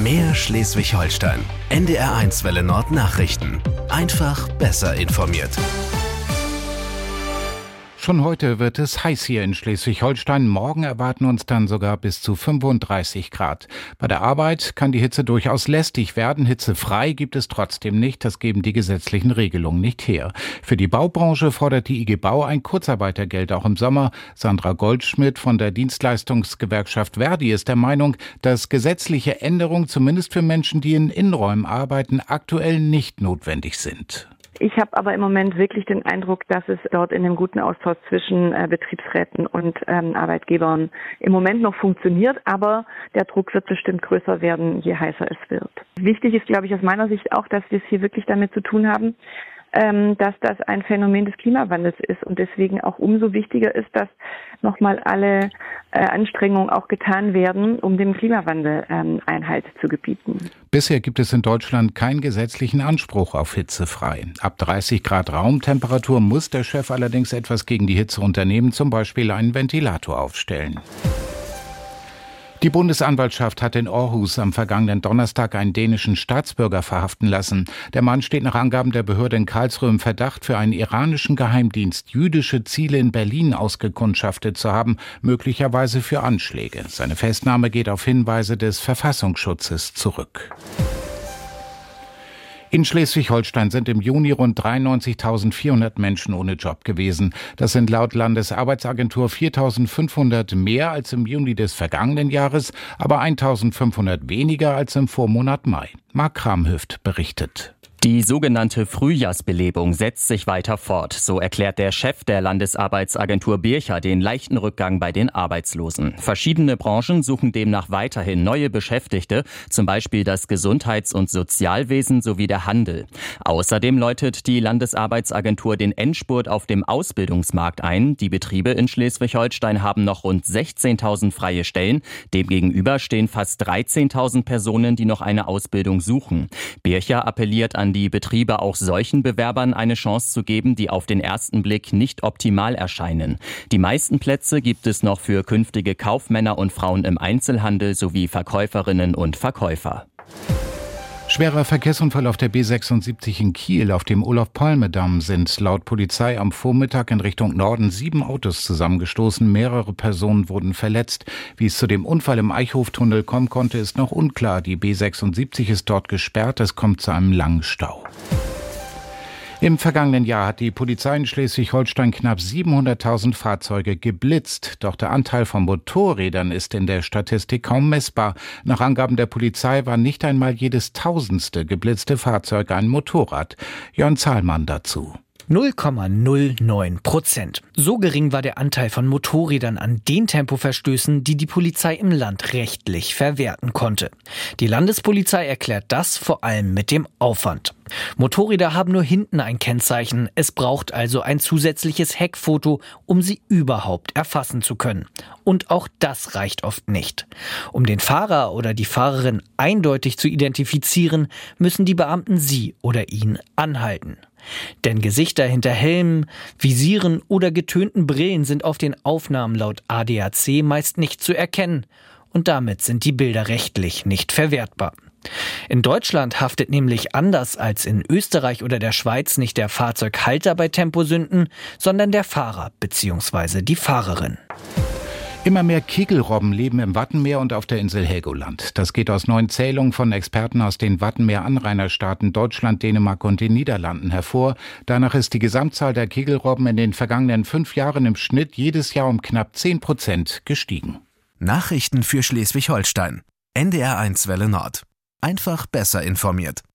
Mehr Schleswig-Holstein. NDR1 Welle Nord Nachrichten. Einfach besser informiert. Schon heute wird es heiß hier in Schleswig-Holstein. Morgen erwarten uns dann sogar bis zu 35 Grad. Bei der Arbeit kann die Hitze durchaus lästig werden. Hitzefrei gibt es trotzdem nicht. Das geben die gesetzlichen Regelungen nicht her. Für die Baubranche fordert die IG Bau ein Kurzarbeitergeld auch im Sommer. Sandra Goldschmidt von der Dienstleistungsgewerkschaft Verdi ist der Meinung, dass gesetzliche Änderungen zumindest für Menschen, die in Innenräumen arbeiten, aktuell nicht notwendig sind. Ich habe aber im Moment wirklich den Eindruck, dass es dort in einem guten Austausch zwischen Betriebsräten und Arbeitgebern im Moment noch funktioniert, aber der Druck wird bestimmt größer werden, je heißer es wird. Wichtig ist, glaube ich, aus meiner Sicht auch, dass wir es hier wirklich damit zu tun haben, dass das ein Phänomen des Klimawandels ist und deswegen auch umso wichtiger ist, dass nochmal alle Anstrengungen auch getan werden, um dem Klimawandel Einhalt zu gebieten. Bisher gibt es in Deutschland keinen gesetzlichen Anspruch auf hitzefrei. Ab 30 Grad Raumtemperatur muss der Chef allerdings etwas gegen die Hitze unternehmen, zum Beispiel einen Ventilator aufstellen. Die Bundesanwaltschaft hat in Aarhus am vergangenen Donnerstag einen dänischen Staatsbürger verhaften lassen. Der Mann steht nach Angaben der Behörde in Karlsruhe im Verdacht, für einen iranischen Geheimdienst jüdische Ziele in Berlin ausgekundschaftet zu haben, möglicherweise für Anschläge. Seine Festnahme geht auf Hinweise des Verfassungsschutzes zurück. In Schleswig-Holstein sind im Juni rund 93.400 Menschen ohne Job gewesen. Das sind laut Landesarbeitsagentur 4.500 mehr als im Juni des vergangenen Jahres, aber 1.500 weniger als im Vormonat Mai. Marc Kramhüft berichtet. Die sogenannte Frühjahrsbelebung setzt sich weiter fort. So erklärt der Chef der Landesarbeitsagentur Bircher den leichten Rückgang bei den Arbeitslosen. Verschiedene Branchen suchen demnach weiterhin neue Beschäftigte, zum Beispiel das Gesundheits- und Sozialwesen sowie der Handel. Außerdem läutet die Landesarbeitsagentur den Endspurt auf dem Ausbildungsmarkt ein. Die Betriebe in Schleswig-Holstein haben noch rund 16.000 freie Stellen. Demgegenüber stehen fast 13.000 Personen, die noch eine Ausbildung suchen. Bircher appelliert an die Betriebe, auch solchen Bewerbern eine Chance zu geben, die auf den ersten Blick nicht optimal erscheinen. Die meisten Plätze gibt es noch für künftige Kaufmänner und Frauen im Einzelhandel sowie Verkäuferinnen und Verkäufer. Schwerer Verkehrsunfall auf der B76 in Kiel. Auf dem Olof-Palme-Damm sind laut Polizei am Vormittag in Richtung Norden 7 Autos zusammengestoßen. Mehrere Personen wurden verletzt. Wie es zu dem Unfall im Eichhoftunnel kommen konnte, ist noch unklar. Die B76 ist dort gesperrt. Es kommt zu einem langen Stau. Im vergangenen Jahr hat die Polizei in Schleswig-Holstein knapp 700.000 Fahrzeuge geblitzt. Doch der Anteil von Motorrädern ist in der Statistik kaum messbar. Nach Angaben der Polizei war nicht einmal jedes 1000. geblitzte Fahrzeug ein Motorrad. Jörn Zahlmann dazu. 0,09%. So gering war der Anteil von Motorrädern an den Tempoverstößen, die die Polizei im Land rechtlich verwerten konnte. Die Landespolizei erklärt das vor allem mit dem Aufwand. Motorräder haben nur hinten ein Kennzeichen. Es braucht also ein zusätzliches Heckfoto, um sie überhaupt erfassen zu können. Und auch das reicht oft nicht. Um den Fahrer oder die Fahrerin eindeutig zu identifizieren, müssen die Beamten sie oder ihn anhalten. Denn Gesichter hinter Helmen, Visieren oder getönten Brillen sind auf den Aufnahmen laut ADAC meist nicht zu erkennen. Und damit sind die Bilder rechtlich nicht verwertbar. In Deutschland haftet nämlich anders als in Österreich oder der Schweiz nicht der Fahrzeughalter bei Temposünden, sondern der Fahrer bzw. die Fahrerin. Immer mehr Kegelrobben leben im Wattenmeer und auf der Insel Helgoland. Das geht aus neuen Zählungen von Experten aus den Wattenmeer-Anrainerstaaten Deutschland, Dänemark und den Niederlanden hervor. Danach ist die Gesamtzahl der Kegelrobben in den vergangenen 5 Jahren im Schnitt jedes Jahr um knapp 10% gestiegen. Nachrichten für Schleswig-Holstein. NDR1 Welle Nord. Einfach besser informiert.